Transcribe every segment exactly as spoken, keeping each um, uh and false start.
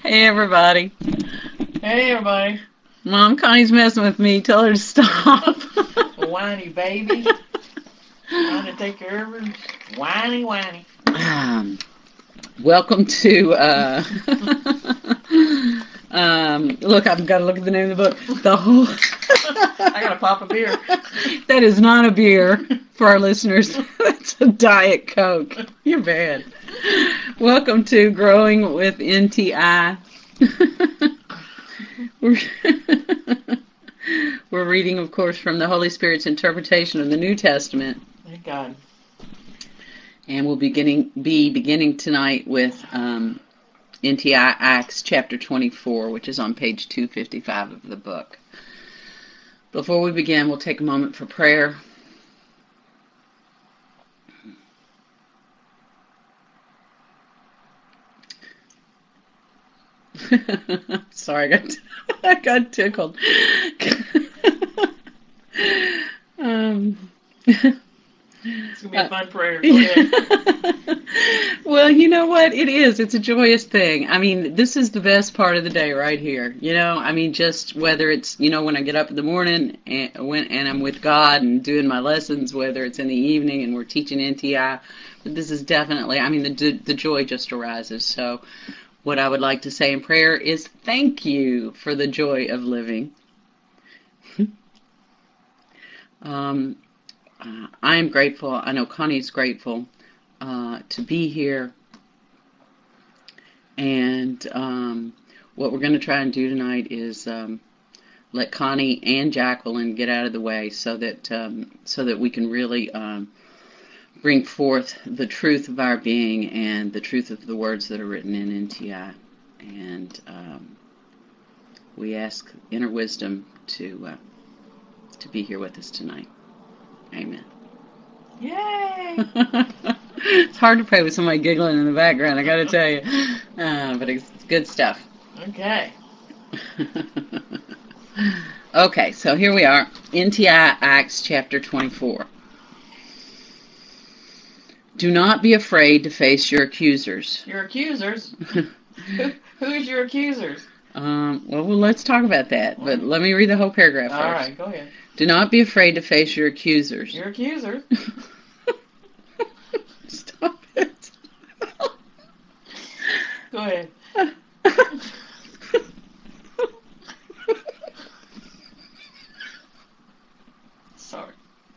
Hey, everybody. Hey, everybody. Mom, Connie's messing with me. Tell her to stop. Whiny baby. Trying to take care of her. Whiny, whiny. Um, welcome to, uh, um, look, I've got to look at the name of the book. The whole... I got to pop a beer. That is not a beer for our listeners. That's a Diet Coke. You're bad. Welcome to Growing with N T I. We're, we're reading, of course, from the Holy Spirit's interpretation of the New Testament. Thank God. And we'll beginning, be beginning tonight with um, N T I Acts chapter twenty-four, which is on page two fifty-five of the book. Before we begin, we'll take a moment for prayer. Sorry, I got I got tickled. um, it's gonna be a fun prayer. Go ahead. Well, you know what? It is. It's a joyous thing. I mean, this is the best part of the day right here. You know, I mean, just whether it's, you know, when I get up in the morning and when and I'm with God and doing my lessons, whether it's in the evening and we're teaching N T I, but this is definitely, I mean, the the joy just arises. So what I would like to say in prayer is thank you for the joy of living. um, uh, I am grateful. I know Connie's grateful uh, to be here. And um, what we're going to try and do tonight is um, let Connie and Jacqueline get out of the way so that um, so that we can really um, bring forth the truth of our being and the truth of the words that are written in N T I. And um, we ask inner wisdom to uh, to be here with us tonight. Amen. Yay! It's hard to pray with somebody giggling in the background, I got to tell you. Uh, but it's good stuff. Okay. Okay, so here we are. N T I Acts chapter twenty-four. Do not be afraid to face your accusers. Your accusers? Who, who's your accusers? Um, well, well, let's talk about that. But let me read the whole paragraph first. All right, go ahead. Do not be afraid to face your accusers. Your accusers? Stop it. Go ahead. Sorry.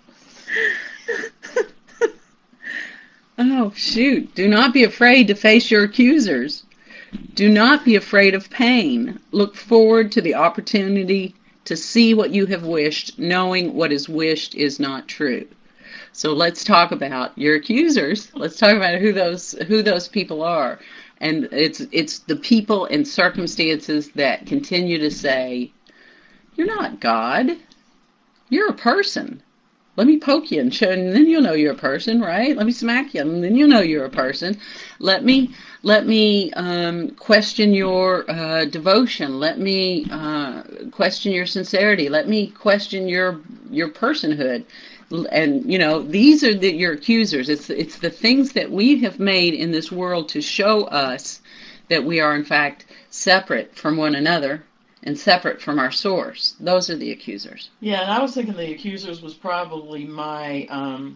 Oh, shoot. Do not be afraid to face your accusers. Do not be afraid of pain. Look forward to the opportunity to see what you have wished, knowing what is wished is not true. So let's talk about your accusers. Let's talk about who those who those people are. And it's it's the people and circumstances that continue to say, you're not God. You're a person. Let me poke you and show, and then you'll know you're a person, right? Let me smack you, and then you'll know you're a person. Let me, let me um, question your uh, devotion. Let me uh, question your sincerity. Let me question your your personhood. And you know, these are the, your accusers. It's it's the things that we have made in this world to show us that we are in fact separate from one another. And separate from our source. Those are the accusers. Yeah, and I was thinking the accusers was probably my um,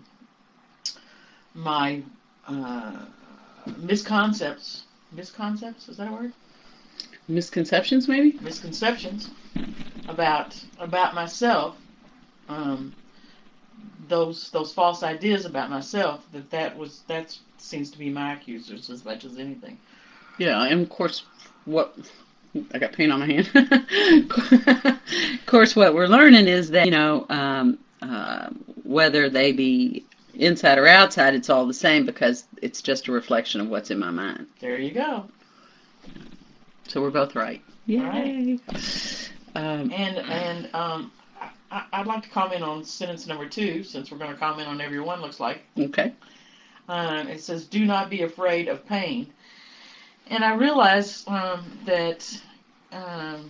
my uh, misconcepts. Misconcepts, is that a word? Misconceptions, maybe? Misconceptions about about myself. Um, those those false ideas about myself. That that was that seems to be my accusers as much as anything. Yeah, and of course, what. I got paint on my hand. Of course, what we're learning is that, you know, um, uh, whether they be inside or outside, it's all the same because it's just a reflection of what's in my mind. There you go. So we're both right. Yay. Right. Um, and and um, I, I'd like to comment on sentence number two, since we're going to comment on every one, looks like. Okay. Um, it says, do not be afraid of pain. And I realize um, that um,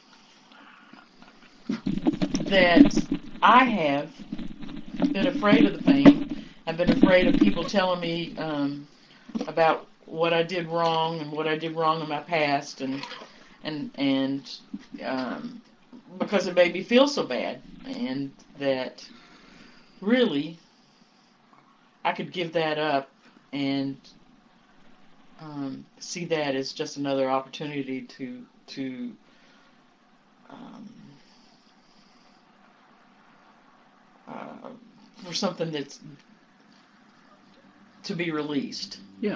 that I have been afraid of the pain. I've been afraid of people telling me um, about what I did wrong and what I did wrong in my past, and and and um, because it made me feel so bad, and that really I could give that up and um, see that as just another opportunity to to um, uh, for something that's to be released. Yeah.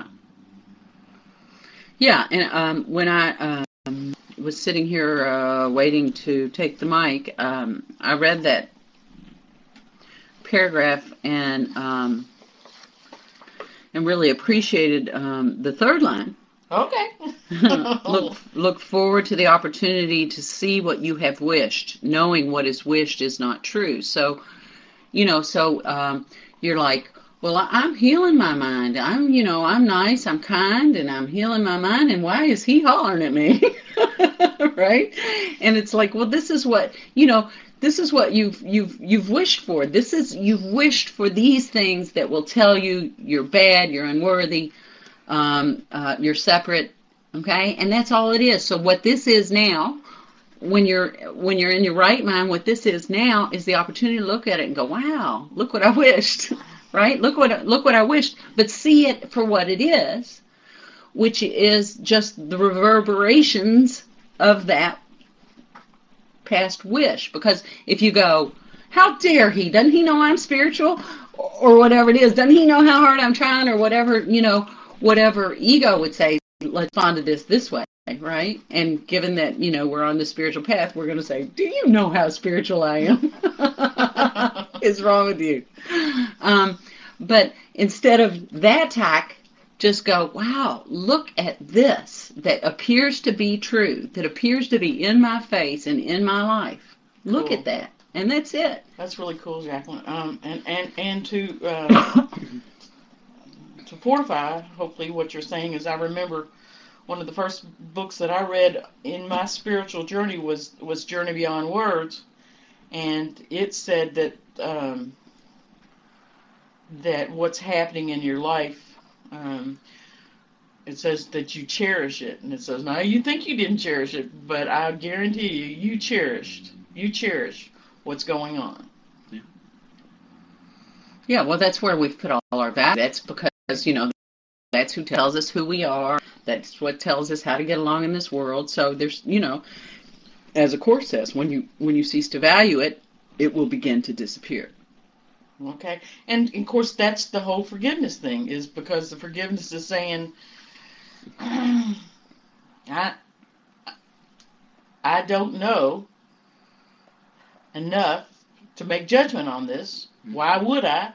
Yeah, and um, when I um, was sitting here uh, waiting to take the mic, um, I read that paragraph and um, and really appreciated um, the third line. Okay. look look forward to the opportunity to see what you have wished, knowing what is wished is not true. So, you know, so um, you're like, well, I- I'm healing my mind. I'm, you know, I'm nice, I'm kind, and I'm healing my mind. And why is he hollering at me? Right? And it's like, well, this is what, you know, this is what you've you've you've wished for. This is you've wished for these things that will tell you you're bad, you're unworthy, um, uh, you're separate. Okay, and that's all it is. So what this is now, when you're when you're in your right mind, what this is now is the opportunity to look at it and go, wow, look what I wished. Right? Look what look what I wished, but see it for what it is, which is just the reverberations of that past wish. Because if you go, how dare he? Doesn't he know I'm spiritual? Or whatever it is. Doesn't he know how hard I'm trying? Or whatever, you know, whatever ego would say, let's respond to this this way, right? And given that, you know, we're on the spiritual path, we're going to say, do you know how spiritual I am? What's wrong with you? Um, but instead of that tack, just go, wow, look at this that appears to be true, that appears to be in my face and in my life. Look Cool. at that. And that's it. That's really cool, Jacqueline. Um, and, and, and to uh, to fortify, hopefully, what you're saying is, I remember one of the first books that I read in my spiritual journey was, was Journey Beyond Words, and it said that um, that what's happening in your life, um, it says that you cherish it, and it says, now you think you didn't cherish it, but I guarantee you, you cherished, you cherish what's going on. Yeah. Yeah, well, that's where we've put all our value. That's because, you know, that's who tells us who we are. That's what tells us how to get along in this world. So there's, you know, as a Course says, when you when you cease to value it, it will begin to disappear. Okay, and of course that's the whole forgiveness thing, is because the forgiveness is saying, I I don't know enough to make judgment on this. Why would I?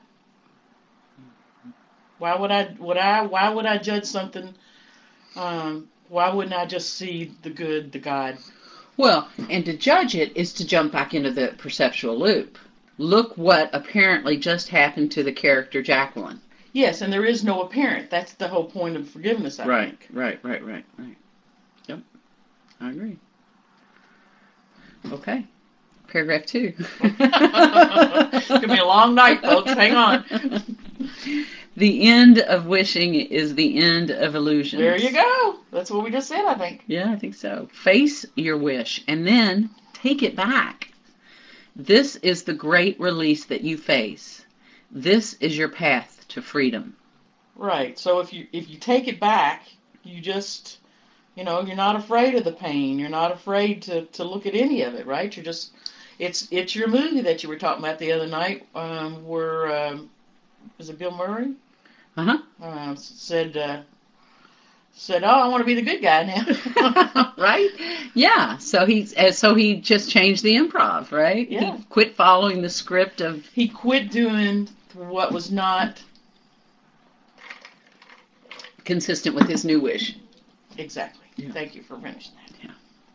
Why would I? Would I? Why would I judge something? Um, why wouldn't I just see the good, the God? Well, and to judge it is to jump back into the perceptual loop. Look what apparently just happened to the character Jacqueline. Yes, and there is no apparent. That's the whole point of forgiveness, I right, think. Right, right, right, right. Yep, I agree. Okay, paragraph two. It's going to be a long night, folks. Hang on. The end of wishing is the end of illusions. There you go. That's what we just said, I think. Yeah, I think so. Face your wish and then take it back. This is the great release that you face. This is your path to freedom. Right. So if you if you take it back, you just, you know, you're not afraid of the pain. You're not afraid to, to look at any of it, right? You're just, it's it's your movie that you were talking about the other night, um, where, um, was it Bill Murray? Uh-huh. Uh, said, uh, said, oh, I want to be the good guy now. Right? Yeah. So he, so he just changed the improv, right? Yeah. He quit following the script of... He quit doing what was not... consistent with his new wish. Exactly. Yeah. Thank you for finishing that. Yeah.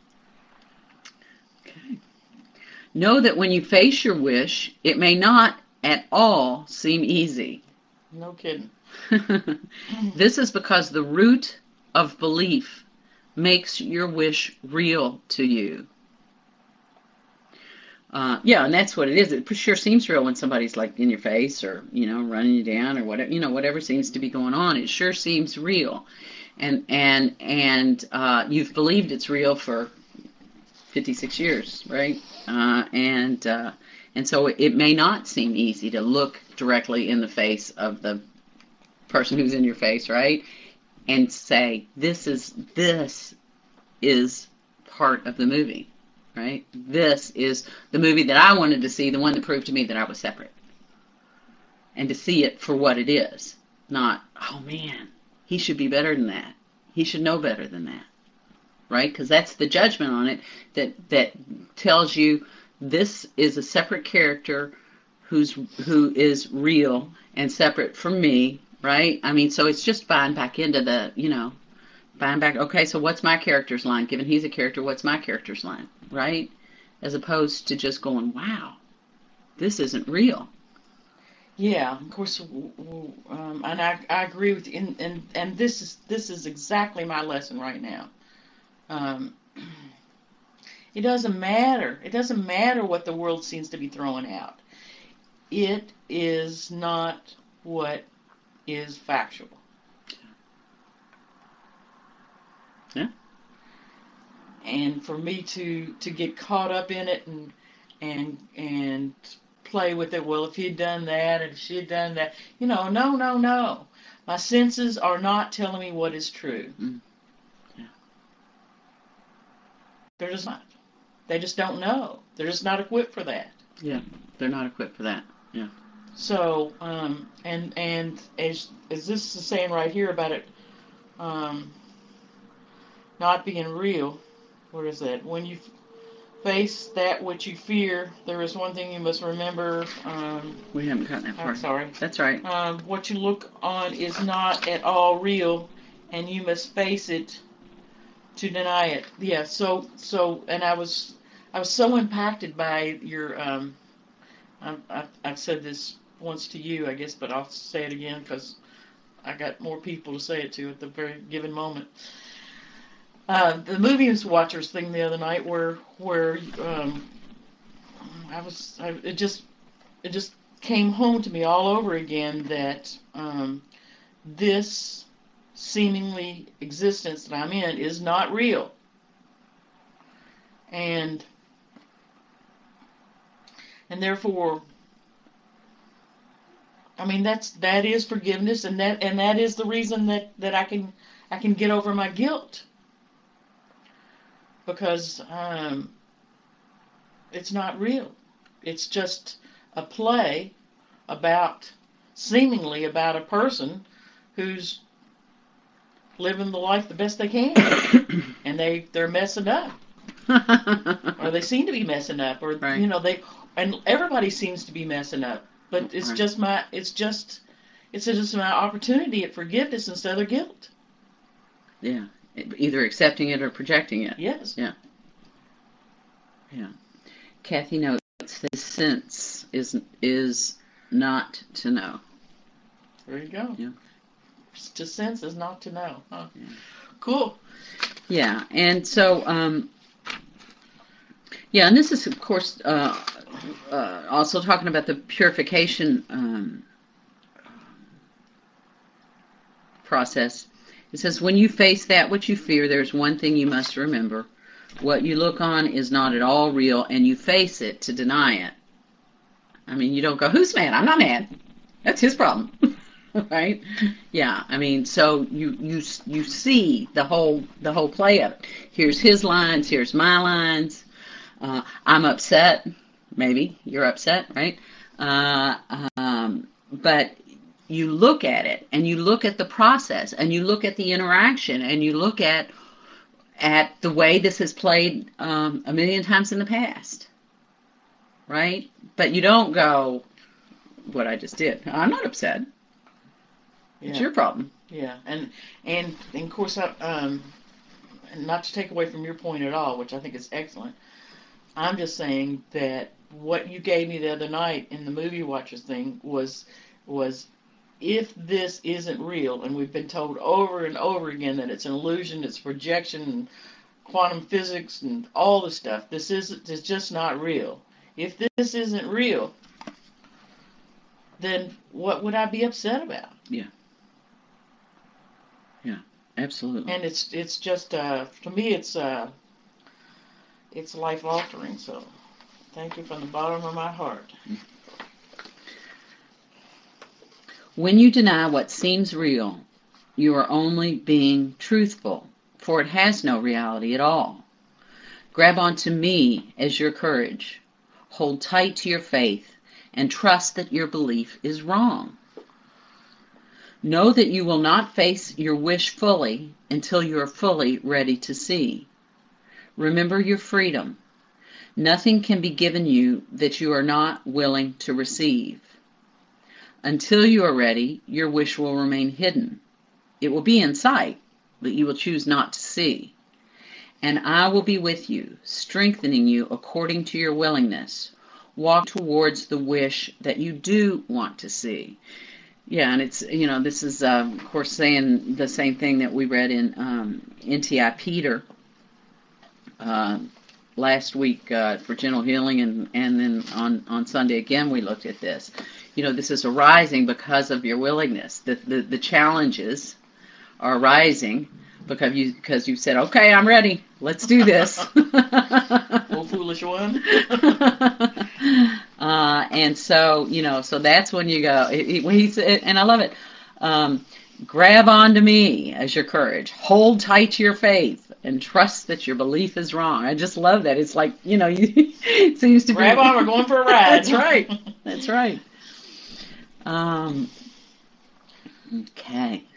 Okay. Know that when you face your wish, it may not at all seem easy. No kidding. This is because the root of belief makes your wish real to you. Uh, yeah, and that's what it is. It sure seems real when somebody's like in your face or, you know, running you down or whatever, you know, whatever seems to be going on. It sure seems real. And and and uh, you've believed it's real for fifty-six years, right? Uh, and uh, and so it, it may not seem easy to look directly in the face of the person who's in your face, right? And say, this is this is part of the movie. Right? This is the movie that I wanted to see, the one that proved to me that I was separate. And to see it for what it is. Not, oh man, he should be better than that. He should know better than that. Right? Because that's the judgment on it that that tells you this is a separate character who's who is real and separate from me. Right? I mean, so it's just buying back into the, you know, buying back, okay, so what's my character's line? Given he's a character, what's my character's line? Right? As opposed to just going, wow, this isn't real. Yeah, of course, um, and I, I agree with you. And, and and this is this is exactly my lesson right now. Um, it doesn't matter. It doesn't matter what the world seems to be throwing out. It is not what is factual. Yeah. And for me to, to get caught up in it and and and play with it, well, if he'd done that and if she'd done that, you know, no, no, no. My senses are not telling me what is true. Mm. Yeah. They're just not. They just don't know. They're just not equipped for that. Yeah, they're not equipped for that. Yeah. So, um, and and as as this is saying right here about it, um, not being real. Where is that? When you face that which you fear, there is one thing you must remember. Um, we haven't gotten that far. I'm sorry. That's right. Um, what you look on is not at all real, and you must face it to deny it. Yeah. So so, and I was I was so impacted by your. Um, I, I, I've said this once to you, I guess, but I'll say it again because I got more people to say it to at the very given moment. Uh, the Movies Watchers thing the other night, where where um, I was, I, it just it just came home to me all over again that um, this seemingly existence that I'm in is not real, and and therefore, I mean that's that is forgiveness, and that and that is the reason that, that I can I can get over my guilt. Because um, it's not real. It's just a play about, seemingly about a person who's living the life the best they can. And they, they're messing up. Or they seem to be messing up. Or, right. you know, they, and everybody seems to be messing up. But it's right. just my, it's just, it's just my opportunity at forgiveness instead of guilt. Yeah. Either accepting it or projecting it. Yes. Yeah. Yeah. Kathy notes that sense is is not to know. There you go. Yeah. To sense is not to know. Huh? Yeah. Cool. Yeah, and so um, yeah, and this is of course uh, uh, also talking about the purification um, process. It says, when you face that which you fear, there's one thing you must remember. What you look on is not at all real, and you face it to deny it. I mean, you don't go, who's mad? I'm not mad. That's his problem. Right? Yeah, I mean, so you, you you see the whole the whole play of it. Here's his lines, here's my lines. Uh, I'm upset. Maybe you're upset, right? Uh, um, but you look at it, and you look at the process, and you look at the interaction, and you look at at the way this has played um, a million times in the past, right? But you don't go, what I just did. I'm not upset. Yeah. It's your problem. Yeah, and and, and of course, I, um, not to take away from your point at all, which I think is excellent. I'm just saying that what you gave me the other night in the Movie Watchers thing was was. If this isn't real, and we've been told over and over again that it's an illusion, it's projection, and quantum physics, and all this stuff, this is it's just not real. if this isn't real, then what would I be upset about? Yeah. Yeah, absolutely. And it's it's just uh, to me it's uh, it's life altering. So thank you from the bottom of my heart. When you deny what seems real, you are only being truthful, for it has no reality at all. Grab onto me as your courage. Hold tight to your faith and trust that your belief is wrong. Know that you will not face your wish fully until you are fully ready to see. Remember your freedom. Nothing can be given you that you are not willing to receive. Until you are ready, your wish will remain hidden. It will be in sight, but you will choose not to see. And I will be with you, strengthening you according to your willingness. Walk towards the wish that you do want to see. Yeah, and it's, you know, this is, uh, of course, saying the same thing that we read in um, N T I Peter uh, last week uh, for gentle healing, and, and then on, on Sunday again we looked at this. You know, this is arising because of your willingness. The, the, the challenges are arising because you because you said, okay, I'm ready. Let's do this. Oh, foolish one. uh, and so, you know, so that's when you go, he, he said, and I love it, um, grab onto me as your courage. Hold tight to your faith and trust that your belief is wrong. I just love that. It's like, you know, you, it seems to grab be. on, we're going for a ride. That's right. That's right. Um, okay.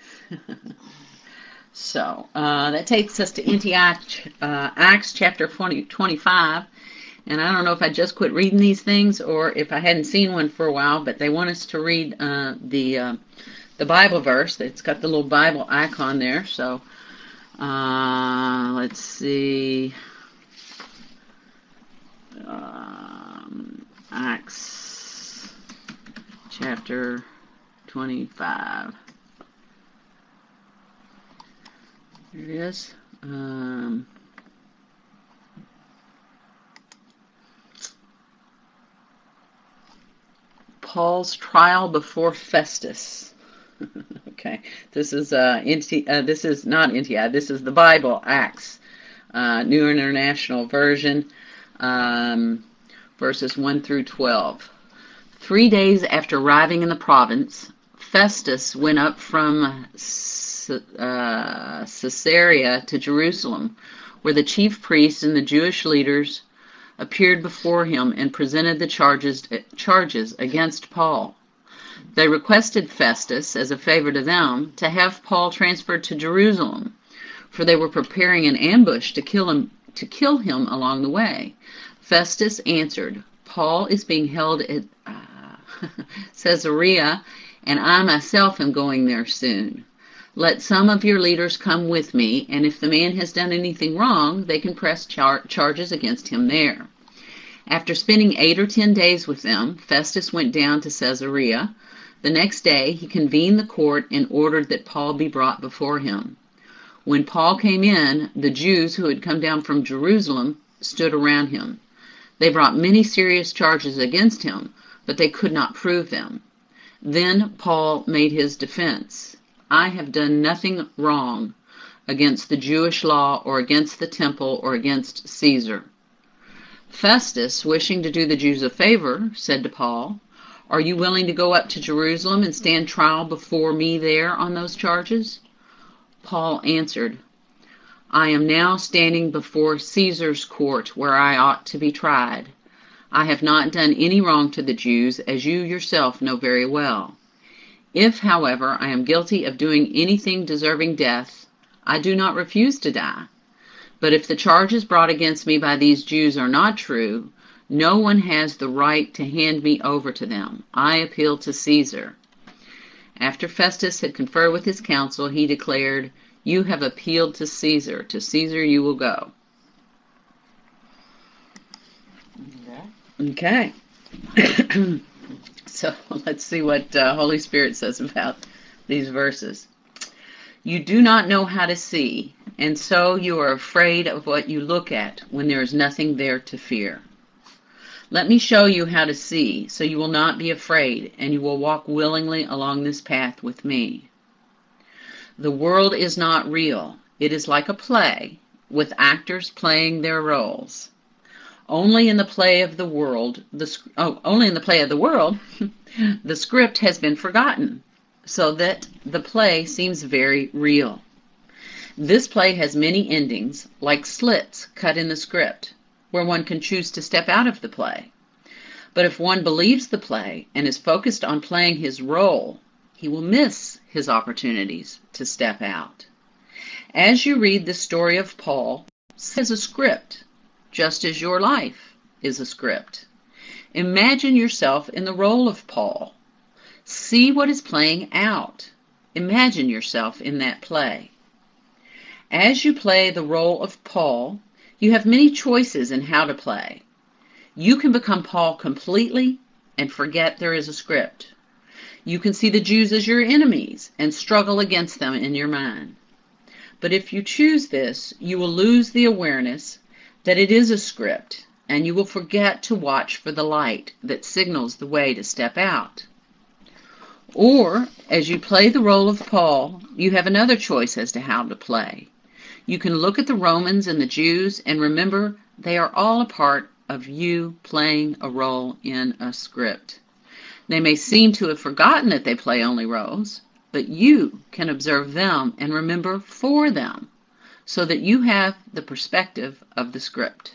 So, uh, that takes us to N T I uh, Acts chapter twenty, twenty-five. And I don't know if I just quit reading these things or if I hadn't seen one for a while, but they want us to read uh, the uh, the Bible verse. It's got the little Bible icon there. So, uh, let's see. Um, Acts chapter twenty-five. Here it is. Um, Paul's trial before Festus. Okay, this is uh, N T, uh, this is not N T I. This is the Bible, Acts, uh, New International Version, um, verses one through twelve. Three days after arriving in the province, Festus went up from Uh, Caesarea to Jerusalem, where the chief priests and the Jewish leaders appeared before him and presented the charges charges against Paul. They requested Festus, as a favor to them, to have Paul transferred to Jerusalem, for they were preparing an ambush to kill him to kill him along the way. Festus answered, "Paul is being held at uh, Caesarea, and I myself am going there soon. Let some of your leaders come with me, and if the man has done anything wrong, they can press char- charges against him there." After spending eight or ten days with them, Festus went down to Caesarea. The next day he convened the court and ordered that Paul be brought before him. When Paul came in, the Jews who had come down from Jerusalem stood around him. They brought many serious charges against him, but they could not prove them. Then Paul made his defense. "I have done nothing wrong against the Jewish law or against the temple or against Caesar." Festus, wishing to do the Jews a favor, said to Paul, "Are you willing to go up to Jerusalem and stand trial before me there on those charges?" Paul answered, "I am now standing before Caesar's court where I ought to be tried. I have not done any wrong to the Jews, as you yourself know very well. If, however, I am guilty of doing anything deserving death, I do not refuse to die. But if the charges brought against me by these Jews are not true, no one has the right to hand me over to them. I appeal to Caesar." After Festus had conferred with his council, he declared, "You have appealed to Caesar. To Caesar you will go." Okay. So let's see what uh, Holy Spirit says about these verses. "You do not know how to see, and so you are afraid of what you look at when there is nothing there to fear. Let me show you how to see, so you will not be afraid, and you will walk willingly along this path with me. The world is not real. It is like a play, with actors playing their roles. Only in the play of the world, the oh, only in the play of the world, the script has been forgotten, so that the play seems very real. This play has many endings, like slits cut in the script, where one can choose to step out of the play. But if one believes the play and is focused on playing his role, he will miss his opportunities to step out. As you read the story of Paul, it is a script, just as your life is a script. Imagine yourself in the role of Paul. See what is playing out. Imagine yourself in that play. As you play the role of Paul, you have many choices in how to play. You can become Paul completely and forget there is a script. You can see the Jews as your enemies and struggle against them in your mind. But if you choose this, you will lose the awareness that it is a script, and you will forget to watch for the light that signals the way to step out. Or, as you play the role of Paul, you have another choice as to how to play. You can look at the Romans and the Jews and remember they are all a part of you playing a role in a script. They may seem to have forgotten that they play only roles, but you can observe them and remember for them, so that you have the perspective of the script.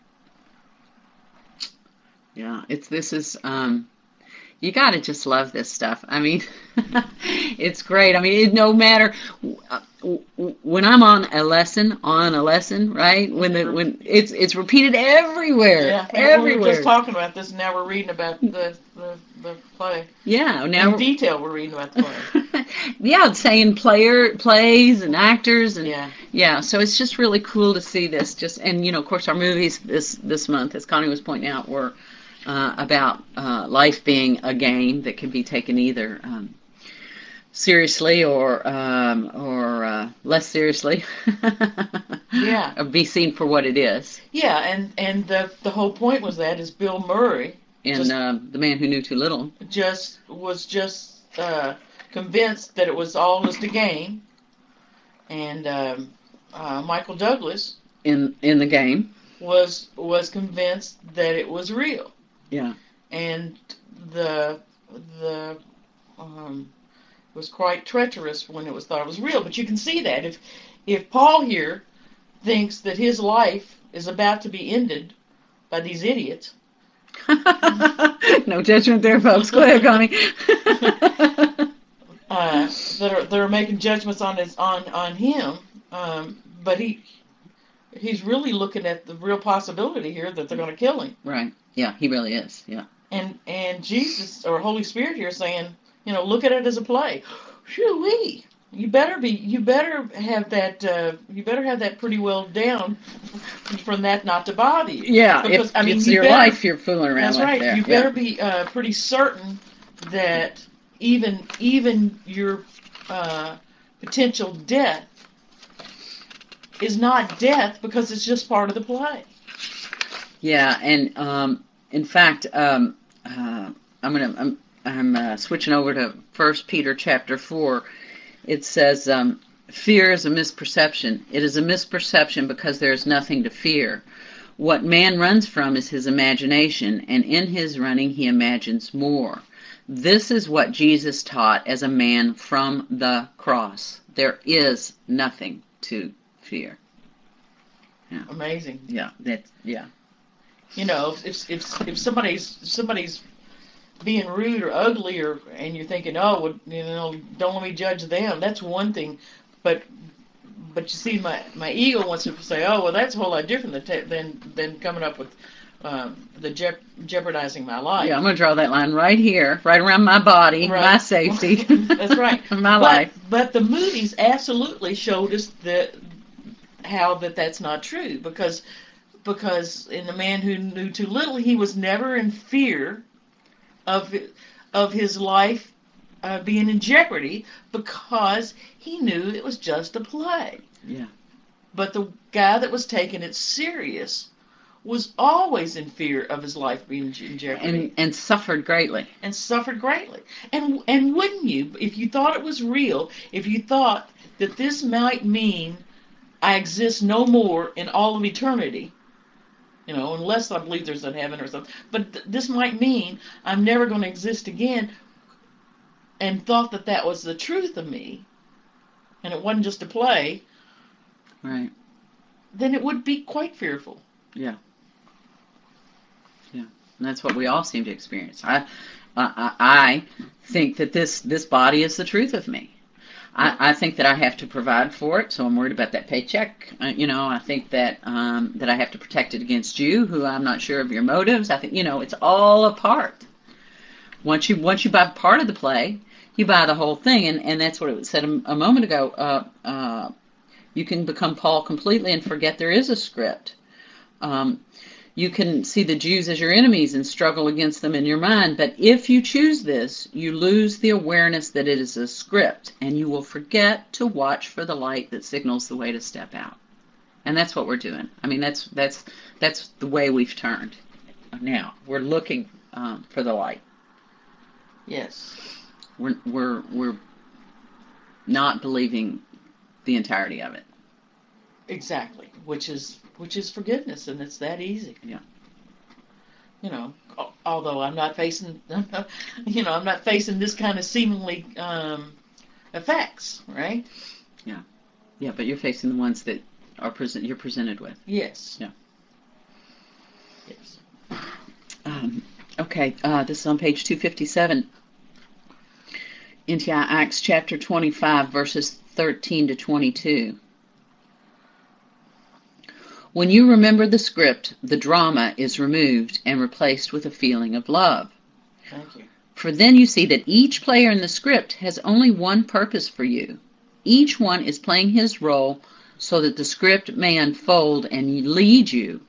Yeah, it's this is um, you got to just love this stuff. I mean, it's great. I mean, it, no matter when I'm on a lesson, on a lesson, right? When the when it's it's repeated everywhere, yeah, everywhere. We were just talking about this, and now we're reading about the the, the play. Yeah, now in detail we're reading about the play. Yeah, saying player plays and actors and yeah. yeah, so it's just really cool to see this. Just and you know, of course, our movies this this month, as Connie was pointing out, were uh, about uh, life being a game that can be taken either um, seriously or um, or uh, less seriously. Yeah, or be seen for what it is. Yeah, and and the the whole point was that is Bill Murray in just, uh, The Man Who Knew Too Little just was just uh, convinced that it was all just a game, and um, uh, Michael Douglas in in the game was was convinced that it was real. Yeah, and the the um, it was quite treacherous when it was thought it was real. But you can see that if if Paul here thinks that his life is about to be ended by these idiots. No judgment there, folks. Go ahead, Connie. uh, that are that are making judgments on his on on him, um, but he he's really looking at the real possibility here that they're going to kill him. Right. Yeah, he really is. Yeah. And and Jesus or Holy Spirit here saying, you know, look at it as a play. Shoo-wee. You better be. You better have that. Uh, you better have that pretty well down from that not to bother you. Yeah, because if I mean, it's you your better, life you're fooling around that's with right. there. You yeah. better be uh, pretty certain that even even your uh, potential death is not death because it's just part of the play. Yeah, and um, in fact, um, uh, I'm gonna I'm I'm uh, switching over to First Peter chapter four. It says, um, "Fear is a misperception. It is a misperception because there is nothing to fear. What man runs from is his imagination, and in his running he imagines more. This is what Jesus taught as a man from the cross. There is nothing to fear." Yeah. Amazing. Yeah. That's yeah. You know, if if if somebody's if somebody's being rude or ugly, or and you're thinking, oh, well, you know, don't let me judge them. That's one thing, but but you see, my my ego wants to say, oh, well, that's a whole lot different than than, than coming up with um, the je- jeopardizing my life. Yeah, I'm gonna draw that line right here, right around my body, right. my safety. That's right. My but, life. But the movies absolutely showed us that how that that's not true, because. Because in The Man Who Knew Too Little, he was never in fear of of his life uh, being in jeopardy because he knew it was just a play. Yeah. But the guy that was taking it serious was always in fear of his life being in jeopardy. And, and suffered greatly. And suffered greatly. And and wouldn't you, if you thought it was real, if you thought that this might mean I exist no more in all of eternity, you know, unless I believe there's a heaven or something, but th- this might mean I'm never going to exist again, and thought that that was the truth of me, and it wasn't just a play, right? Then it would be quite fearful. Yeah. Yeah. And that's what we all seem to experience. I, I, I think that this, this body is the truth of me. I, I think that I have to provide for it, so I'm worried about that paycheck. Uh, you know, I think that um, that I have to protect it against you, who I'm not sure of your motives. I think, you know, it's all a part. Once you once you buy part of the play, you buy the whole thing, and, and that's what it said a, a moment ago. Uh, uh, you can become Paul completely and forget there is a script. Um, you can see the Jews as your enemies and struggle against them in your mind, but if you choose this, you lose the awareness that it is a script, and you will forget to watch for the light that signals the way to step out. And that's what we're doing. I mean, that's that's that's the way we've turned. Now we're looking um, for the light. Yes. We're we're we're not believing the entirety of it. Exactly, which is which is forgiveness, and it's that easy. Yeah. You know, although I'm not facing, you know, I'm not facing this kind of seemingly um, effects, right? Yeah. Yeah, but you're facing the ones that are present. You're presented with. Yes. Yeah. Yes. Um, okay, uh, this is on page two fifty-seven. N T I Acts chapter twenty-five, verses thirteen to twenty-two. When you remember the script, the drama is removed and replaced with a feeling of love. Thank you. For then you see that each player in the script has only one purpose for you. Each one is playing his role so that the script may unfold and lead you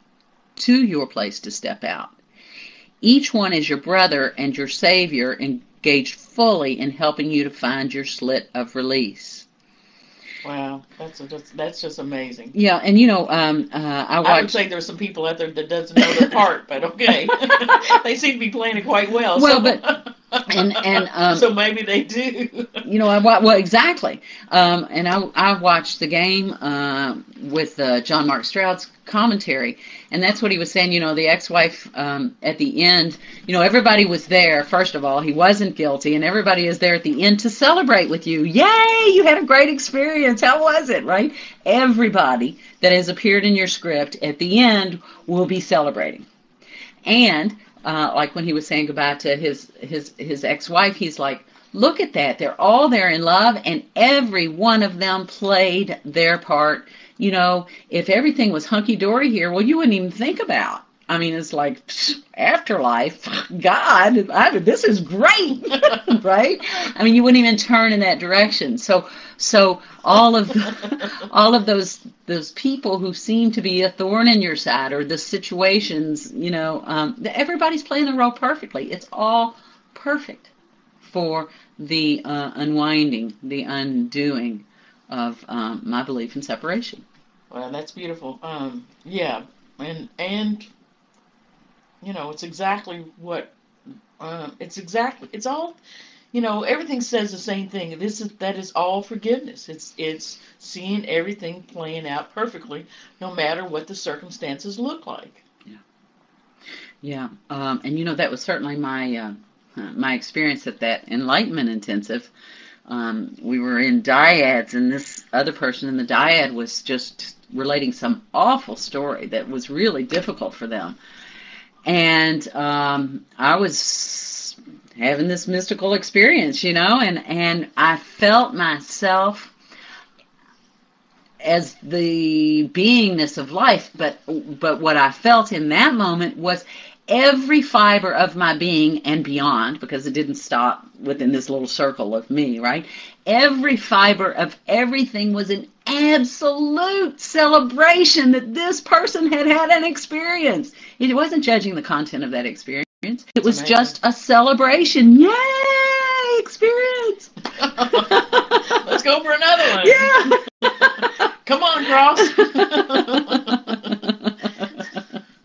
to your place to step out. Each one is your brother and your savior, engaged fully in helping you to find your slit of release. Wow, that's a, that's, that's just amazing. Yeah, and you know, um, uh, I watched... I would say there's some people out there that doesn't know their part, but okay, they seem to be playing it quite well. Well, so. but and and um, so maybe they do. You know, I well exactly, um, and I I watched the game uh, with uh, John Mark Stroud's commentary, and that's what he was saying. You know, the ex-wife um, at the end. You know, everybody was there. First of all, he wasn't guilty, and everybody is there at the end to celebrate with you. Yay! You had a great experience. How was it? Right? Everybody that has appeared in your script at the end will be celebrating, and. Uh, like when he was saying goodbye to his, his, his ex-wife, he's like, look at that. They're all there in love, and every one of them played their part. You know, if everything was hunky-dory here, well, you wouldn't even think about. I mean, it's like, psh, afterlife, God, I, this is great, right? I mean, you wouldn't even turn in that direction. So, so all of the, all of those those people who seem to be a thorn in your side, or the situations, you know, um, everybody's playing the role perfectly. It's all perfect for the uh, unwinding, the undoing of um, my belief in separation. Well, that's beautiful. Um, yeah, and and. You know, it's exactly what, um, it's exactly, it's all, you know, everything says the same thing. This is, that is all forgiveness. It's, it's seeing everything playing out perfectly, no matter what the circumstances look like. Yeah. Yeah. Um, and you know, that was certainly my, uh, my experience at that Enlightenment Intensive. Um, we were in dyads, and this other person in the dyad was just relating some awful story that was really difficult for them. And um, I was having this mystical experience, you know, and, and I felt myself as the beingness of life, but but what I felt in that moment was every fiber of my being and beyond, because it didn't stop within this little circle of me, right? Every fiber of everything was an absolute celebration that this person had had an experience. It wasn't judging the content of that experience. It was just a celebration. Yay! Experience! Let's go for another one. Yeah! Come on, Cross.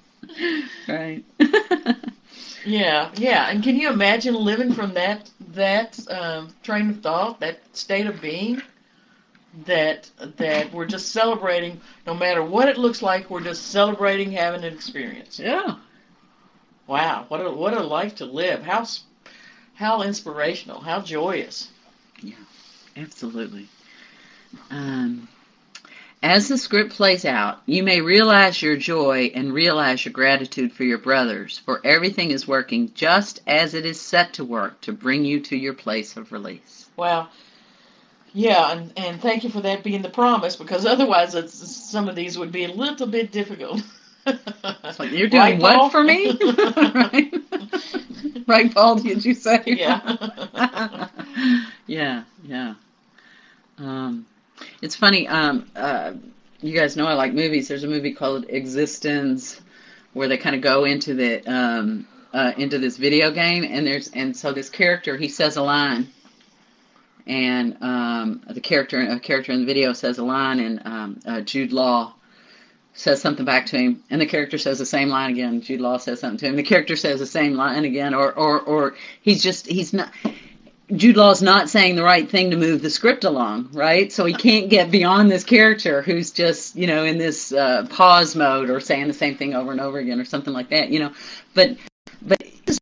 Yeah, yeah. And can you imagine living from that that um, train of thought, that state of being? That that we're just celebrating, no matter what it looks like. We're just celebrating having an experience. Yeah. Wow, what a what a life to live. How how inspirational. How joyous. Yeah, absolutely. Um, as the script plays out, you may realize your joy and realize your gratitude for your brothers, for everything is working just as it is set to work to bring you to your place of release. Wow. Yeah, and, and thank you for that being the promise, because otherwise it's, some of these would be a little bit difficult. It's like, you're doing right, what Paul? for me? Right? Right, Paul, did you say? Yeah. yeah, yeah. Um, it's funny, um, uh, you guys know I like movies. There's a movie called Existence where they kind of go into the um, uh, into this video game, and there's and so this character, he says a line, and um, the character a character in the video says a line, and um, uh, Jude Law says something back to him, and the character says the same line again. Jude Law says something to him, the character says the same line again, or or or he's just he's not. Jude Law's not saying the right thing to move the script along, right? So he can't get beyond this character who's just, you know, in this uh, pause mode or saying the same thing over and over again or something like that, you know. But but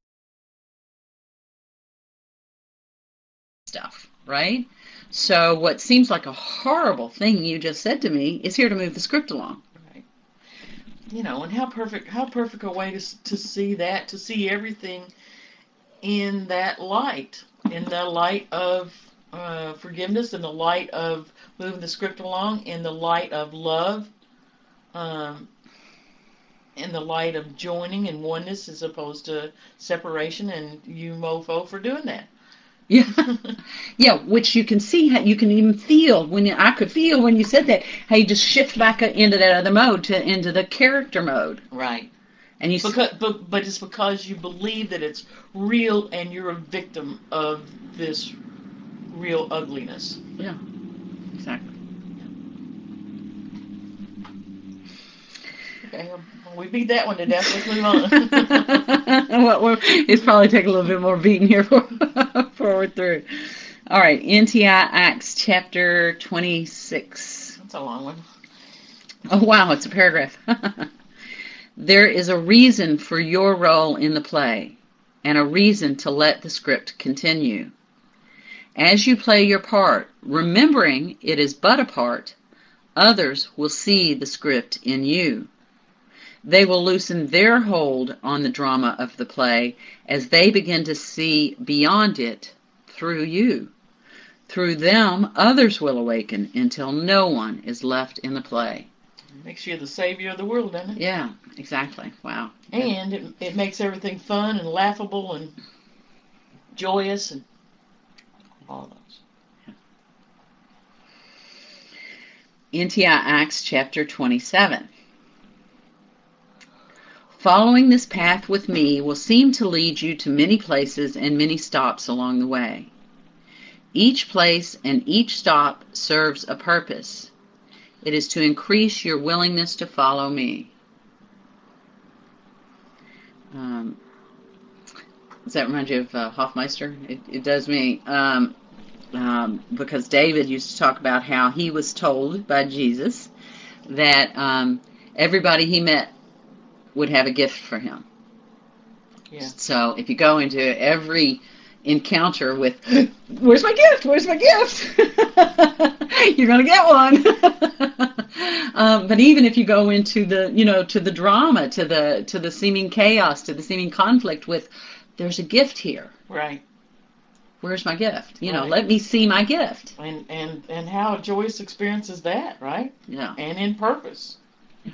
stuff, right? So what seems like a horrible thing you just said to me is here to move the script along. Right. You know, and how perfect how perfect a way to to see that, to see everything in that light. In the light of uh, forgiveness, in the light of moving the script along, in the light of love, um, in the light of joining and oneness as opposed to separation, and you mofo for doing that. Yeah, yeah. Which you can see, how you can even feel when you, I could feel when you said that, how you just shift back into that other mode, to into the character mode. Right. And you because, but but it's because you believe that it's real, and you're a victim of this real ugliness. Yeah, exactly. Okay, well, we beat that one to death. Let's move on. Well, we'll, it's probably take a little bit more beating here for, for we're through. All right, N T I Acts chapter twenty-six. That's a long one. Oh wow, it's a paragraph. There is a reason for your role in the play, and a reason to let the script continue. As you play your part, remembering it is but a part, others will see the script in you. They will loosen their hold on the drama of the play as they begin to see beyond it through you. Through them, others will awaken until no one is left in the play. Makes you the savior of the world, doesn't it? Yeah, exactly. Wow. And it, it makes everything fun and laughable and joyous and all those. N T I Acts chapter twenty-seven. Following this path with me will seem to lead you to many places and many stops along the way. Each place and each stop serves a purpose. It is to increase your willingness to follow me. Um, does that remind you of uh, Hoffmeister? It, it does me. Um, um, because David used to talk about how he was told by Jesus that um, everybody he met would have a gift for him. Yeah. So if you go into every encounter with, where's my gift? Where's my gift? You're going to get one. um, but even if you go into the, you know, to the drama, to the to the seeming chaos, to the seeming conflict with, there's a gift here. Right. Where's my gift? You right. know, let me see my gift. And and and how a joyous experience is that, right? Yeah. And in purpose. Yeah.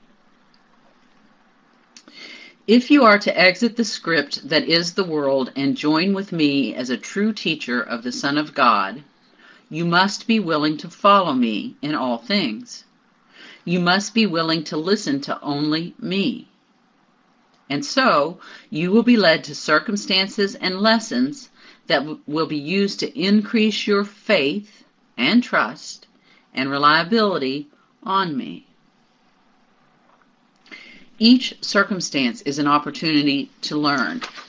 If you are to exit the script that is the world and join with me as a true teacher of the Son of God, you must be willing to follow me in all things. You must be willing to listen to only me. And so, you will be led to circumstances and lessons that w- will be used to increase your faith and trust and reliability on me. Each circumstance is an opportunity to learn.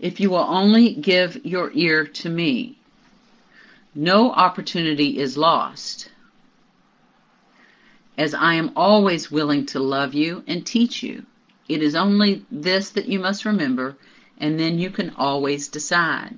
If you will only give your ear to me, no opportunity is lost, as I am always willing to love you and teach you. It is only this that you must remember, and then you can always decide.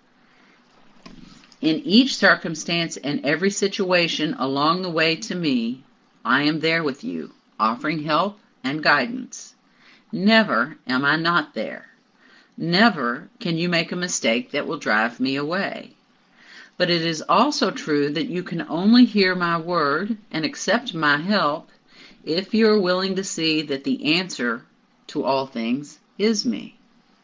In each circumstance and every situation along the way to me, I am there with you, offering help and guidance. Never am I not there. Never can you make a mistake that will drive me away. But it is also true that you can only hear my word and accept my help if you are willing to see that the answer to all things is me.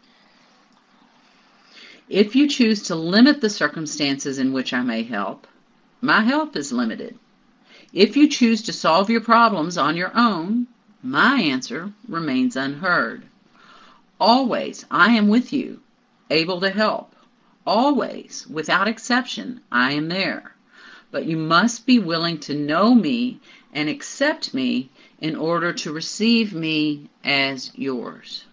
If you choose to limit the circumstances in which I may help, my help is limited. If you choose to solve your problems on your own, my answer remains unheard. Always I am with you, able to help. Always, without exception, I am there. But you must be willing to know me and accept me in order to receive me as yours.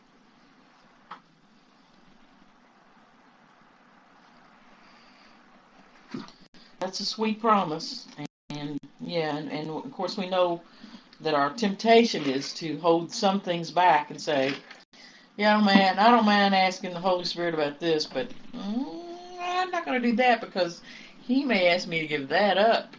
That's a sweet promise. And, and yeah, and, and of course we know that our temptation is to hold some things back and say, yeah, man, I don't mind asking the Holy Spirit about this, but mm, I'm not going to do that because He may ask me to give that up.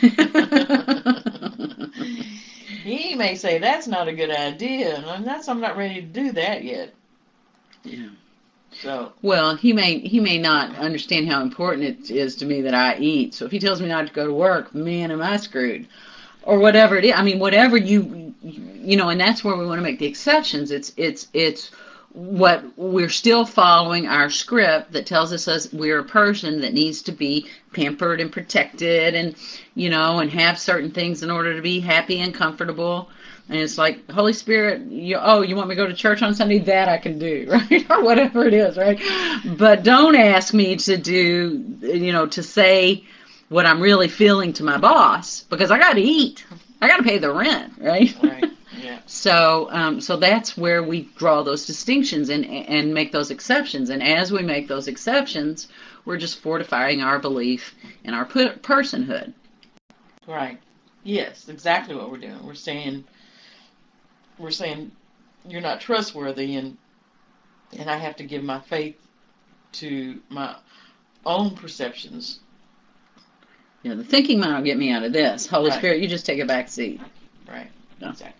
He may say that's not a good idea, and that's I'm not ready to do that yet. Yeah. So. Well, he may he may not understand how important it is to me that I eat. So if he tells me not to go to work, man, am I screwed? Or whatever it is. I mean, whatever you, you know, and that's where we want to make the exceptions. It's, it's, it's what we're still following our script that tells us, us we're a person that needs to be pampered and protected and, you know, and have certain things in order to be happy and comfortable. And it's like, Holy Spirit, you, oh, you want me to go to church on Sunday? That I can do, right? Or whatever it is, right? But don't ask me to do, you know, to say what I'm really feeling to my boss, because I got to eat. I got to pay the rent, right? Right. Yeah. So, um, so that's where we draw those distinctions and and make those exceptions. And as we make those exceptions, we're just fortifying our belief in our per- personhood. Right. Yes, exactly what we're doing. We're saying, we're saying, you're not trustworthy, and and I have to give my faith to my own perceptions. Yeah, the thinking mind will get me out of this. Holy Right. Spirit, you just take a back seat. Right. Yeah. Exactly.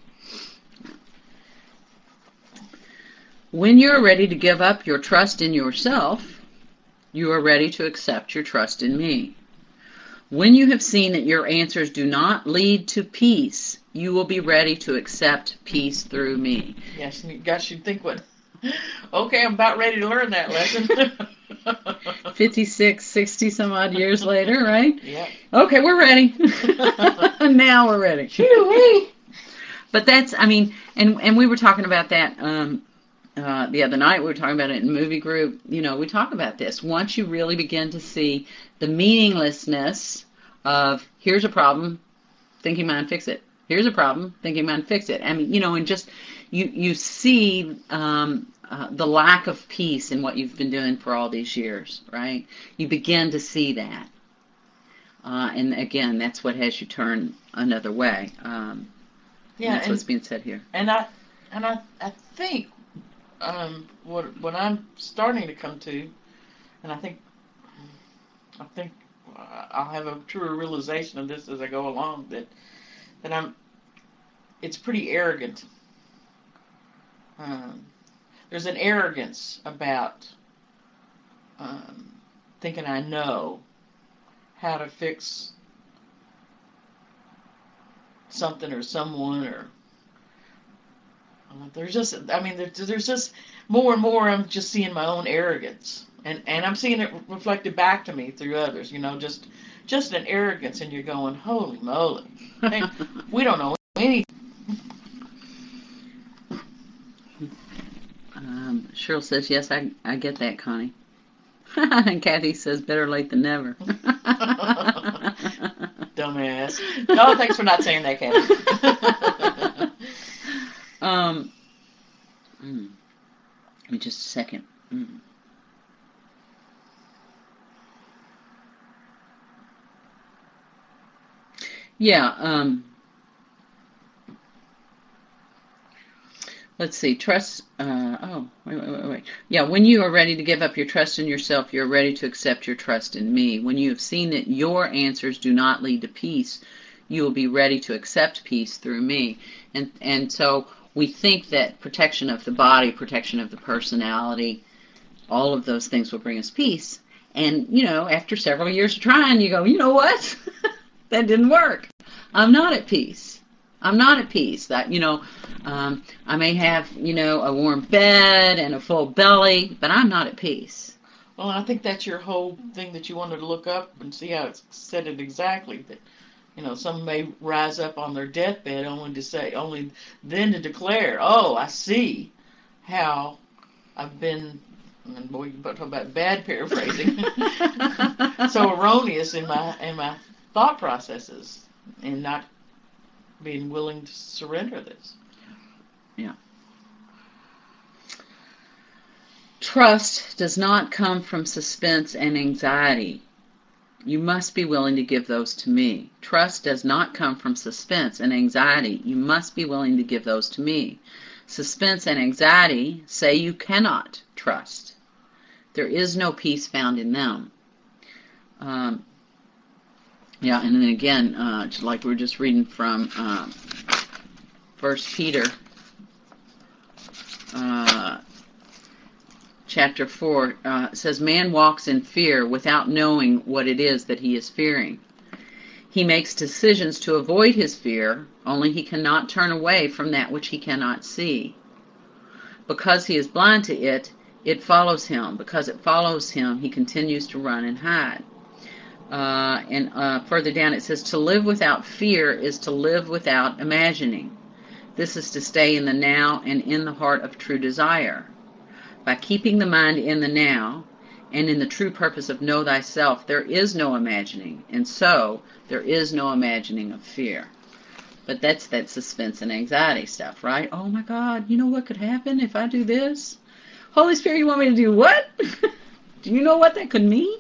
When you're ready to give up your trust in yourself, you are ready to accept your trust in me. When you have seen that your answers do not lead to peace, you will be ready to accept peace through me. Yes, you guys should think what. Okay, I'm about ready to learn that lesson. fifty-six, sixty some odd years later, right? Yeah. Okay, we're ready. Now we're ready. But that's, I mean, and and we were talking about that um, uh, the other night. We were talking about it in movie group. You know, we talk about this. Once you really begin to see the meaninglessness of, here's a problem, thinking mind, fix it. Here's a problem, thinking mind, fix it. I mean, you know, and just, you, you see um, uh, the lack of peace in what you've been doing for all these years, right? You begin to see that. Uh, and again, that's what has you turn another way. Um, Yeah, that's and, what's being said here. and I and I I think um, what what I'm starting to come to, and I think I think I'll have a truer realization of this as I go along, that that I'm it's pretty arrogant. Um, there's an arrogance about um, thinking I know how to fix something or someone, or uh, there's just, I mean, there, there's just more and more I'm just seeing my own arrogance, and and I'm seeing it reflected back to me through others, you know, just just an arrogance, and you're going, holy moly, hey, we don't know anything. Um, Cheryl says, yes, I, I get that, Connie. And Kathy says, better late than never. Dumbass. No, thanks for not saying that, Kathy. um, mm, give me just a second. Mm. Yeah. Um, let's see. Trust. Uh, oh, wait, wait, wait, wait. Yeah. When you are ready to give up your trust in yourself, you're ready to accept your trust in me. When you have seen that your answers do not lead to peace, you will be ready to accept peace through me. And and so we think that protection of the body, protection of the personality, all of those things will bring us peace. And, you know, after several years of trying, you go, you know what? That didn't work. I'm not at peace. I'm not at peace. That, you know, um, I may have, you know, a warm bed and a full belly, but I'm not at peace. Well, I think that's your whole thing that you wanted to look up and see how it said it exactly. That, you know, some may rise up on their deathbed only to say, only then to declare, oh, I see how I've been, and boy, you talk about bad paraphrasing, so erroneous in my in my thought processes, and not being willing to surrender this. Yeah. Trust does not come from suspense and anxiety. You must be willing to give those to me. Trust does not come from suspense and anxiety. You must be willing to give those to me. Suspense and anxiety say you cannot trust. There is no peace found in them. Um, yeah, and then again, uh, like we were just reading from um, First Peter, uh, chapter four, uh, says, man walks in fear without knowing what it is that he is fearing. He makes decisions to avoid his fear, only he cannot turn away from that which he cannot see. Because he is blind to it, it follows him. Because it follows him, he continues to run and hide. Uh, and uh, further down it says, to live without fear is to live without imagining. This is to stay in the now and in the heart of true desire. By keeping the mind in the now and in the true purpose of know thyself, there is no imagining, and so there is no imagining of fear. But that's that suspense and anxiety stuff, right? Oh my God, you know what could happen if I do this? Holy Spirit, you want me to do what? Do you know what that could mean?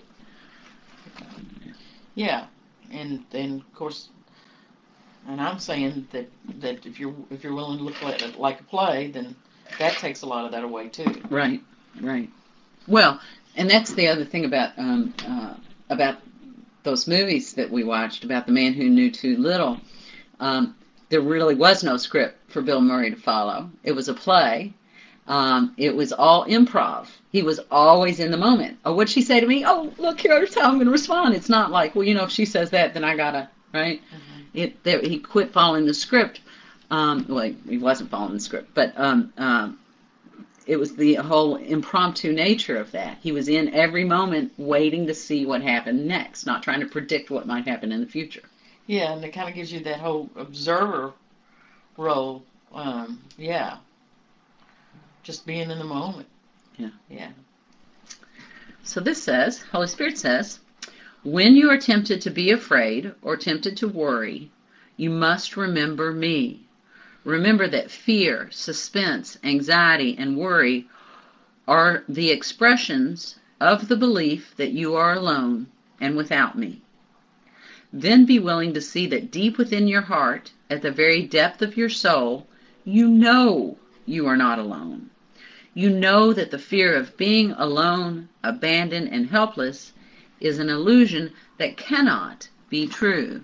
Yeah, and and of course, and I'm saying that that if you're if you're willing to look at it like a play, then that takes a lot of that away too. Right, right. Well, and that's the other thing about um, uh, about those movies that we watched about the man who knew too little. Um, there really was no script for Bill Murray to follow. It was a play. Um, it was all improv. He was always in the moment. Oh, what'd she say to me? Oh, look, here's how I'm going to respond. It's not like, well, you know, if she says that, then I gotta, right? Mm-hmm. It. There, he quit following the script. Um, well, he wasn't following the script, but um, um, it was the whole impromptu nature of that. He was in every moment waiting to see what happened next, not trying to predict what might happen in the future. Yeah, and it kind of gives you that whole observer role. Um, yeah. Just being in the moment. Yeah. Yeah. So this says, Holy Spirit says, when you are tempted to be afraid or tempted to worry, you must remember me. Remember that fear, suspense, anxiety, and worry are the expressions of the belief that you are alone and without me. Then be willing to see that deep within your heart, at the very depth of your soul, you know you are not alone. You know that the fear of being alone, abandoned, and helpless is an illusion that cannot be true.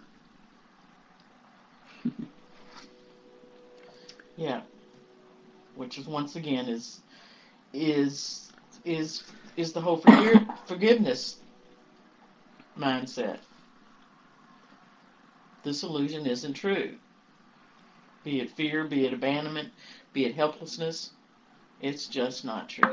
Yeah, which is once again is is is is the whole forgive, forgiveness mindset. This illusion isn't true. Be it fear, be it abandonment, be it helplessness, it's just not true.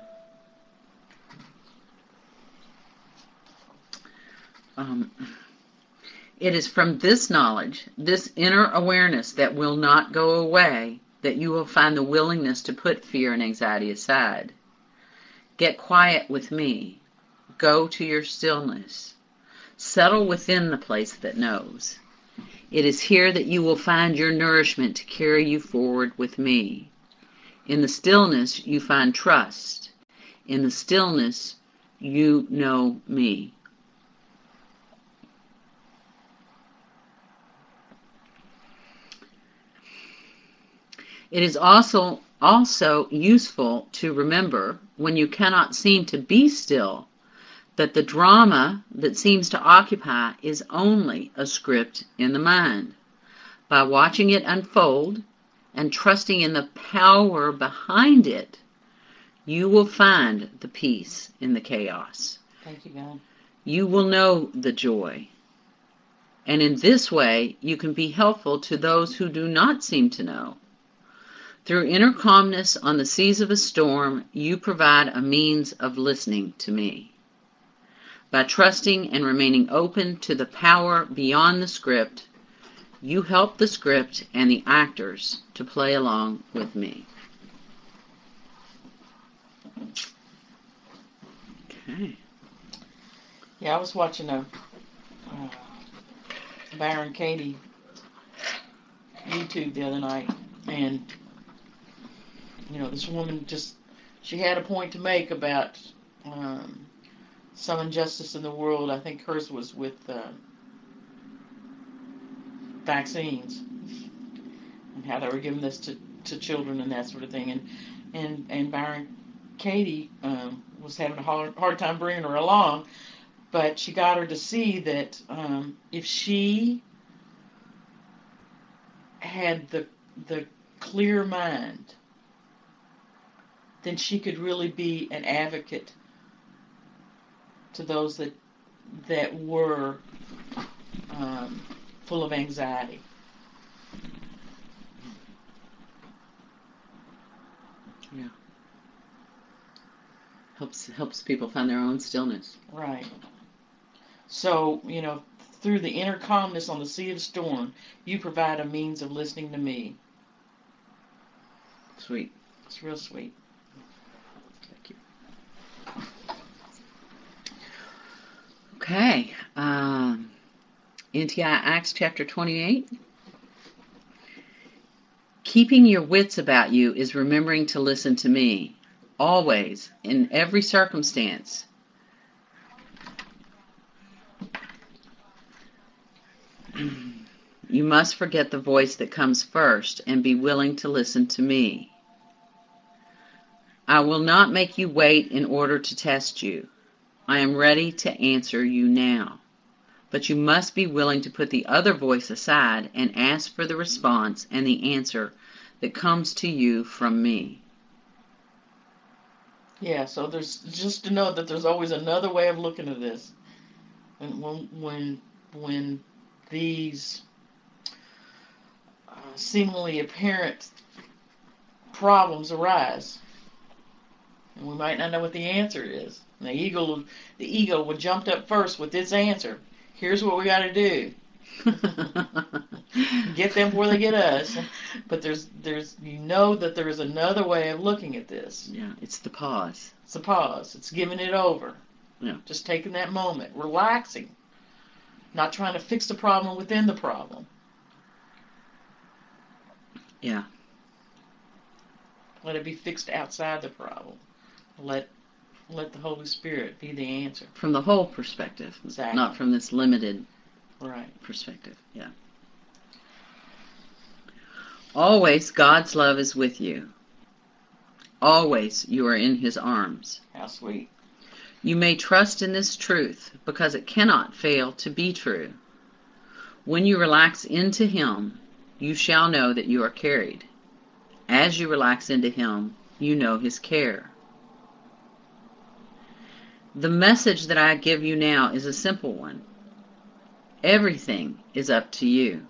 Um, it is from this knowledge, this inner awareness that will not go away, that you will find the willingness to put fear and anxiety aside. Get quiet with me. Go to your stillness. Settle within the place that knows. It is here that you will find your nourishment to carry you forward with me. In the stillness, you find trust. In the stillness, you know me. It is also also useful to remember, when you cannot seem to be still, that the drama that seems to occupy is only a script in the mind. By watching it unfold and trusting in the power behind it, you will find the peace in the chaos. Thank you, God. You will know the joy. And in this way, you can be helpful to those who do not seem to know. Through inner calmness on the seas of a storm, you provide a means of listening to me. By trusting and remaining open to the power beyond the script, you help the script and the actors to play along with me. Okay. Yeah, I was watching a uh, Byron Katie YouTube the other night, and you know, this woman just, she had a point to make about um, some injustice in the world. I think hers was with uh, vaccines and how they were giving this to, to children and that sort of thing. And and, and Byron Katie um, was having a hard, hard time bringing her along, but she got her to see that um, if she had the the clear mind, then she could really be an advocate to those that that were um, full of anxiety. Yeah. Helps helps people find their own stillness. Right. So, you know, through the inner calmness on the sea of storm, you provide a means of listening to me. Sweet. It's real sweet. Thank you. Okay. Um, N T I Acts chapter twenty-eight. Keeping your wits about you is remembering to listen to me, always, in every circumstance. You must forget the voice that comes first and be willing to listen to me. I will not make you wait in order to test you. I am ready to answer you now. But you must be willing to put the other voice aside and ask for the response and the answer that comes to you from me. Yeah, so there's just to know that there's always another way of looking at this. And when when when these uh, seemingly apparent problems arise, and we might not know what the answer is. And the ego, the ego would jump up first with its answer. Here's what we got to do. Get them before they get us. But there's, there's, you know that there is another way of looking at this. Yeah, it's the pause. It's a pause. It's giving it over. Yeah. Just taking that moment, relaxing, not trying to fix the problem within the problem. Yeah. Let it be fixed outside the problem. Let let the Holy Spirit be the answer. From the whole perspective, Exactly. Not from this limited Right. perspective. Yeah. Always God's love is with you. Always you are in His arms. How sweet. You may trust in this truth because it cannot fail to be true. When you relax into Him, you shall know that you are carried. As you relax into Him, you know His care. The message that I give you now is a simple one. Everything is up to you.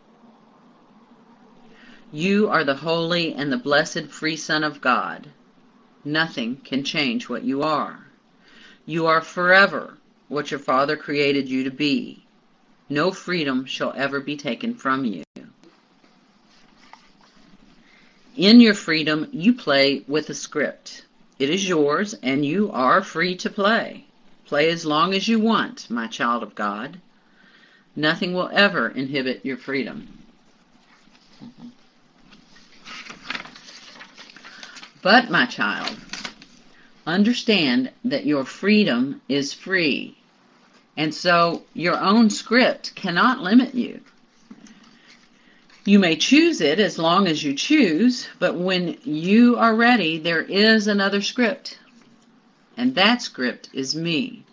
You are the holy and the blessed free Son of God. Nothing can change what you are. You are forever what your Father created you to be. No freedom shall ever be taken from you. In your freedom, you play with a script. It is yours, and you are free to play. Play as long as you want, my child of God. Nothing will ever inhibit your freedom. Mm-hmm. But, my child, understand that your freedom is free, and so your own script cannot limit you. You may choose it as long as you choose, but when you are ready, there is another script, and that script is me.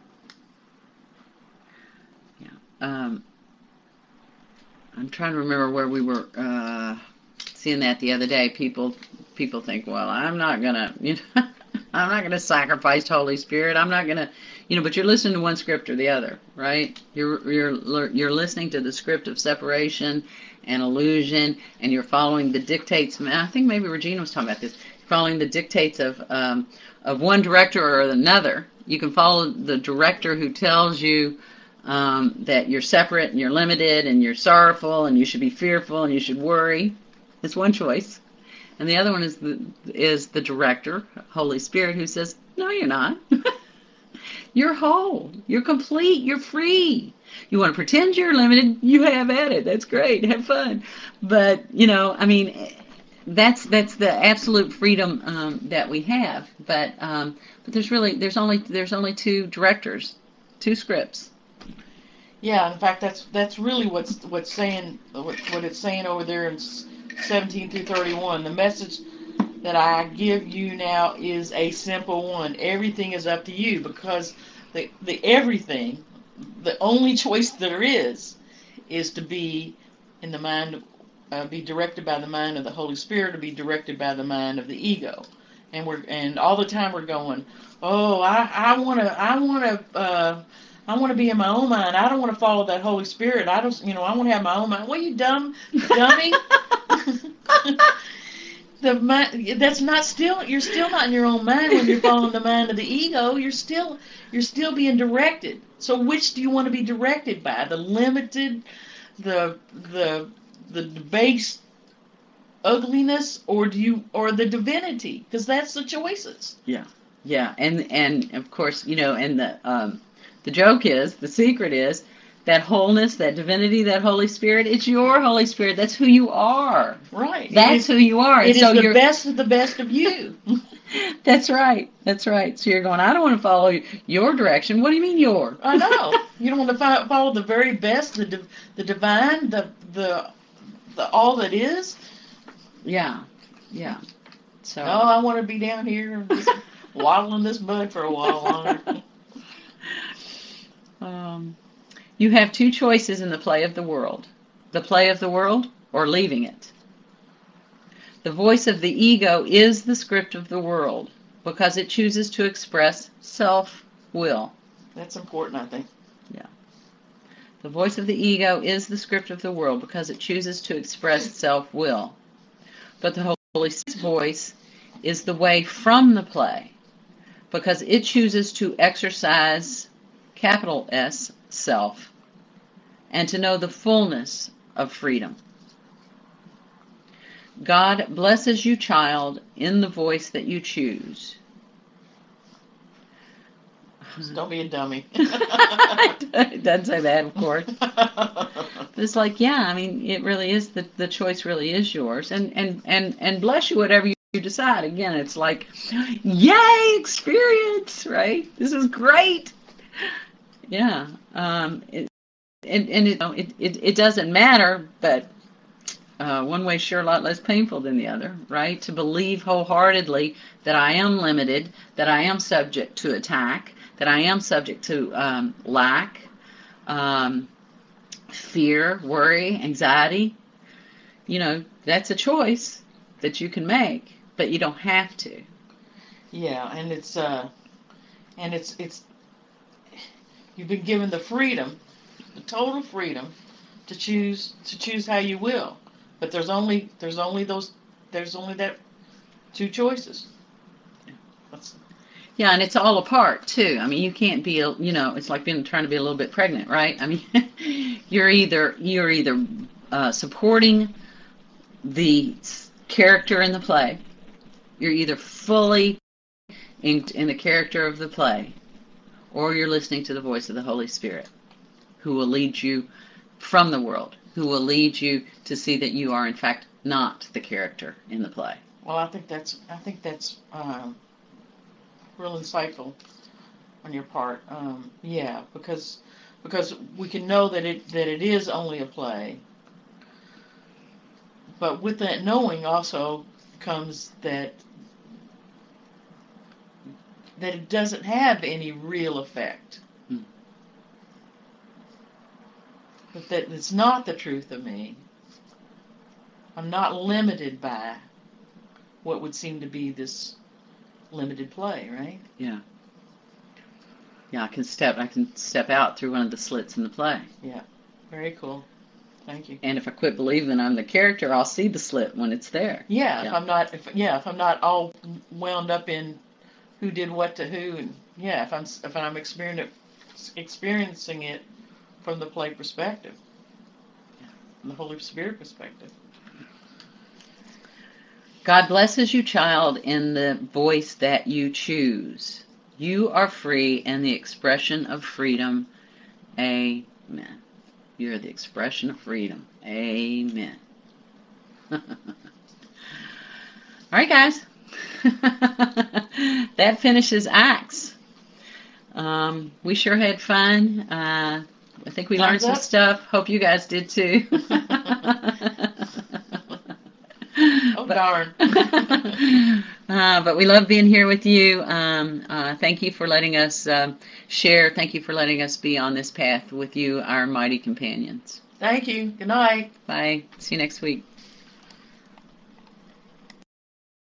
Yeah. Um, I'm trying to remember where we were uh, seeing that the other day. People, people think, well, I'm not gonna, you know, I'm not gonna sacrifice Holy Spirit. I'm not gonna, you know. But you're listening to one script or the other, right? You're you're you're listening to the script of separation and illusion, and you're following the dictates. I think maybe Regina was talking about this. Following the dictates of um, of one director or another. You can follow the director who tells you um, that you're separate and you're limited and you're sorrowful and you should be fearful and you should worry. It's one choice. And the other one is the is the director, Holy Spirit, who says, no, you're not. You're whole. You're complete. You're free. You want to pretend you're limited, you have at it. That's great. Have fun. But, you know, I mean, that's that's the absolute freedom um, that we have. But um, but there's really there's only there's only two directors, two scripts. Yeah, in fact, that's that's really what's what's saying what, what it's saying over there in seventeen through thirty-one. The message that I give you now is a simple one. Everything is up to you, because the the everything, the only choice there is, is to be in the mind of, uh, be directed by the mind of the Holy Spirit, or be directed by the mind of the ego. And we're and all the time we're going, oh, I I want to I want to. Uh, I want to be in my own mind. I don't want to follow that Holy Spirit. I don't, you know, I want to have my own mind. What, you dumb dummy? The mind, that's not still. You're still not in your own mind when you're following the mind of the ego. You're still, you're still being directed. So which do you want to be directed by? The limited, the the the base ugliness, or do you, or the divinity? Because that's the choices. Yeah, yeah, and and of course, you know, and the um. The joke is, the secret is, that wholeness, that divinity, that Holy Spirit, it's your Holy Spirit. That's who you are. Right. That's who you are. It so is the you're, best of the best of you. That's right. That's right. So you're going, I don't want to follow your direction. What do you mean your? I know. You don't want to follow the very best, the div- the divine, the, the the all that is. Yeah. Yeah. So. No, I want to be down here and just waddle in this mud for a while longer. Um, you have two choices in the play of the world. The play of the world, or leaving it. The voice of the ego is the script of the world, because it chooses to express self-will. That's important, I think. Yeah. The voice of the ego is the script of the world, because it chooses to express self-will. But the Holy Spirit's voice is the way from the play, because it chooses to exercise capital S, self, and to know the fullness of freedom. God blesses you, child, in the voice that you choose. Just don't be a dummy. It doesn't say that, of course. But it's like, yeah, I mean, it really is, the, the choice really is yours. And, and, and, and bless you, whatever you you decide. Again, it's like, yay, experience, right? This is great. Yeah, um, it, and, and it, it, it, it doesn't matter, but uh, one way sure a lot less painful than the other, right? To believe wholeheartedly that I am limited, that I am subject to attack, that I am subject to um, lack, um, fear, worry, anxiety. You know, that's a choice that you can make, but you don't have to. Yeah, and it's uh, and it's it's. You've been given the freedom, the total freedom, to choose to choose how you will. But there's only there's only those there's only that two choices. That's, yeah, and it's all apart too. I mean, you can't be, you know, it's like being trying to be a little bit pregnant, right? I mean, you're either you're either uh, supporting the character in the play, you're either fully in, in the character of the play, or you're listening to the voice of the Holy Spirit, who will lead you from the world, who will lead you to see that you are in fact not the character in the play. well, I think that's I think that's um, real insightful on your part. Um, yeah, because because we can know that it that it is only a play, but with that knowing also comes that that it doesn't have any real effect. Hmm. But that it's not the truth of me. I'm not limited by what would seem to be this limited play, right? Yeah. Yeah, I can step I can step out through one of the slits in the play. Yeah. Very cool. Thank you. And if I quit believing I'm the character, I'll see the slit when it's there. Yeah, Yeah. if I'm not if yeah, if I'm not all wound up in who did what to who, and yeah, if I'm if I'm experiencing experiencing it from the play perspective, from the Holy Spirit perspective. God blesses you, child, in the voice that you choose. You are free and the expression of freedom. Amen. You're the expression of freedom. Amen. All right, guys. That finishes Acts. Um, we sure had fun. Uh, I think we learned Thumbs some up. stuff. Hope you guys did too. Oh, darn. uh, but we love being here with you. Um, uh, thank you for letting us uh, share. Thank you for letting us be on this path with you, our mighty companions. Thank you. Good night. Bye. See you next week.